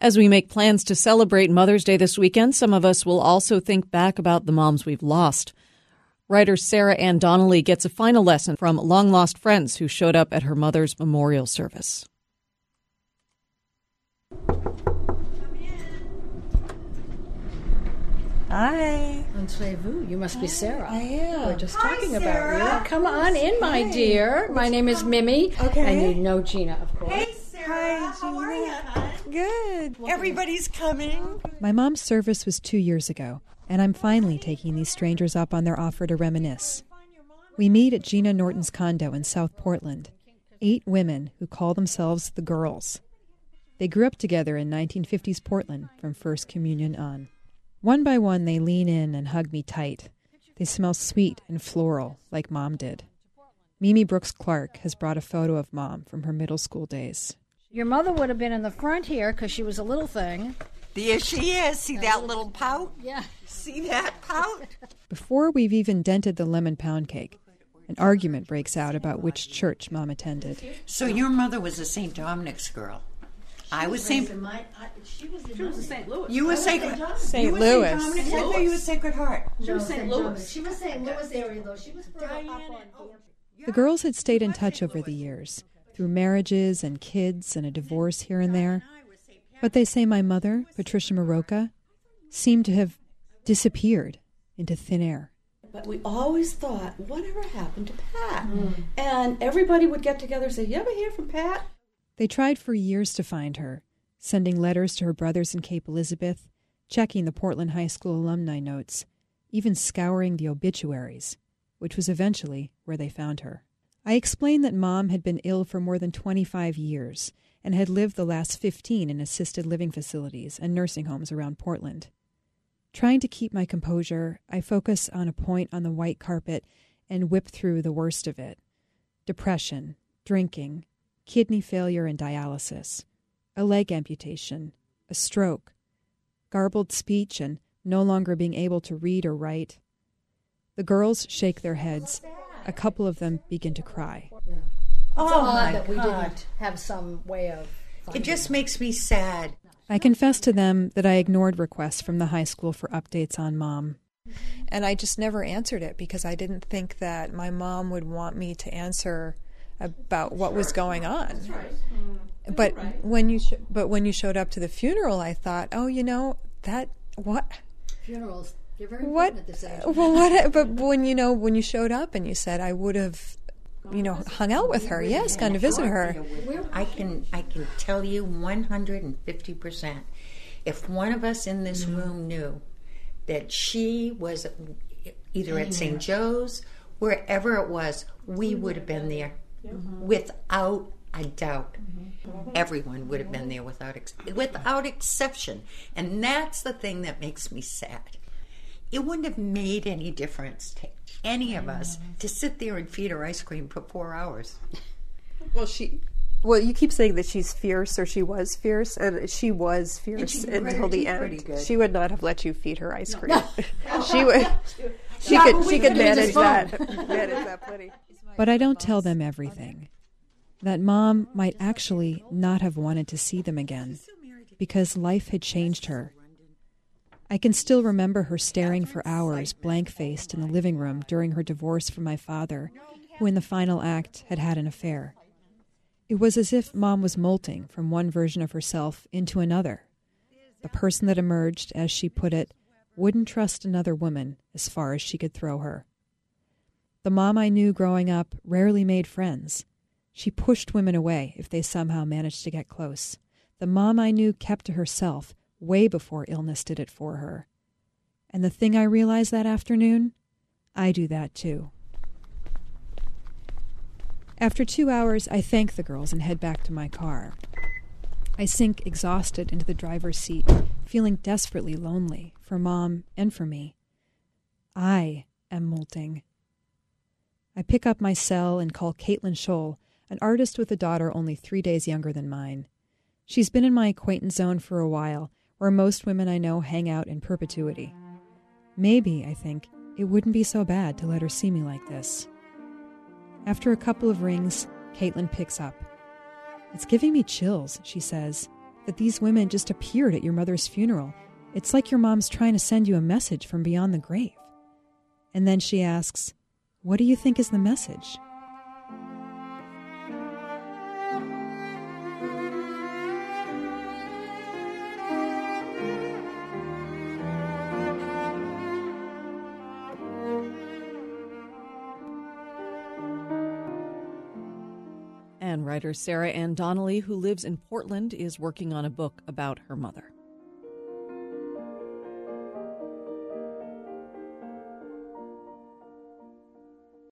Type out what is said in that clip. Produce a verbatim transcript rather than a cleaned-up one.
As we make plans to celebrate Mother's Day this weekend, some of us will also think back about the moms we've lost. Writer Sarah Ann Donnelly gets a final lesson from long-lost friends who showed up at her mother's memorial service. Hi. Entrez-vous. You must be Sarah. I am. We were just Hi, talking Sarah. about you. Come on in, my Hi. dear. My name is Mimi. Okay. And you know Gina, of course. Hey, Sarah. Hi, How are you, hon? Good. Everybody's coming. My mom's service was two years ago, and I'm finally taking these strangers up on their offer to reminisce. We meet at Gina Norton's condo in South Portland, eight women who call themselves the Girls. They grew up together in nineteen fifties Portland from First Communion on. One by one, they lean in and hug me tight. They smell sweet and floral, like Mom did. Mimi Brooks Clark has brought a photo of Mom from her middle school days. Your mother would have been in the front here because she was a little thing. There she is. See that little pout? Yeah. See that pout? Before we've even dented the lemon pound cake, an argument breaks out about which church Mom attended. So your mother was a Saint Dominic's girl. I was Saint She was in Saint Louis. You were Sacred Saint you were Louis. Saint Dominic's? I thought you were Sacred Heart. She was Saint Louis. She was Saint Louis area, though. She was further up on The girls had stayed in touch over the years, through marriages and kids and a divorce here and there. But they say my mother, Patricia Maroka, seemed to have disappeared into thin air. But we always thought, whatever happened to Pat? Mm. And everybody would get together and say, you ever hear from Pat? They tried for years to find her, sending letters to her brothers in Cape Elizabeth, checking the Portland High School alumni notes, even scouring the obituaries, which was eventually where they found her. I explained that Mom had been ill for more than twenty-five years and had lived the last fifteen in assisted living facilities and nursing homes around Portland. Trying to keep my composure, I focus on a point on the white carpet and whip through the worst of it. Depression, drinking, kidney failure and dialysis, a leg amputation, a stroke, garbled speech and no longer being able to read or write. The girls shake their heads. A couple of them begin to cry. Yeah. Oh, it's odd my that we God. didn't have some way of It just makes me sad. I confess to them that I ignored requests from the high school for updates on Mom. And I just never answered it because I didn't think that my mom would want me to answer about what was going on. But when you sh- but when you showed up to the funeral, I thought, oh, you know, that what funerals. You're very what important at this age. well what but when you know when you showed up and you said I would have you know hung out with her, yes, gone to visit her. I can I can tell you one hundred fifty percent. If one of us in this room knew that she was either at Saint Joe's, wherever it was, we would have been there without a doubt. Everyone would have been there without ex- without exception. And that's the thing that makes me sad. It wouldn't have made any difference to any of us to sit there and feed her ice cream for four hours. Well, she. Well, you keep saying that she's fierce or she was fierce, and she was fierce she until the pretty end. good. She would not have let you feed her ice cream. she would. She Yeah, could. but we She could could use manage his phone. that. manage that plenty. But I don't tell them everything. That Mom might actually not have wanted to see them again because life had changed her. I can still remember her staring for hours, blank-faced, in the living room during her divorce from my father, who in the final act had had an affair. It was as if Mom was molting from one version of herself into another. The person that emerged, as she put it, wouldn't trust another woman as far as she could throw her. The Mom I knew growing up rarely made friends. She pushed women away if they somehow managed to get close. The Mom I knew kept to herself way before illness did it for her. And the thing I realized that afternoon, I do that too. After two hours, I thank the girls and head back to my car. I sink exhausted into the driver's seat, feeling desperately lonely for Mom and for me. I am molting. I pick up my cell and call Caitlin Scholl, an artist with a daughter only three days younger than mine. She's been in my acquaintance zone for a while, where most women I know hang out in perpetuity. Maybe, I think, it wouldn't be so bad to let her see me like this. After a couple of rings, Caitlin picks up. It's giving me chills, she says. that these women just appeared at your mother's funeral. It's like your mom's trying to send you a message from beyond the grave. And then she asks, what do you think is the message? And writer Sarah Ann Donnelly, who lives in Portland, is working on a book about her mother.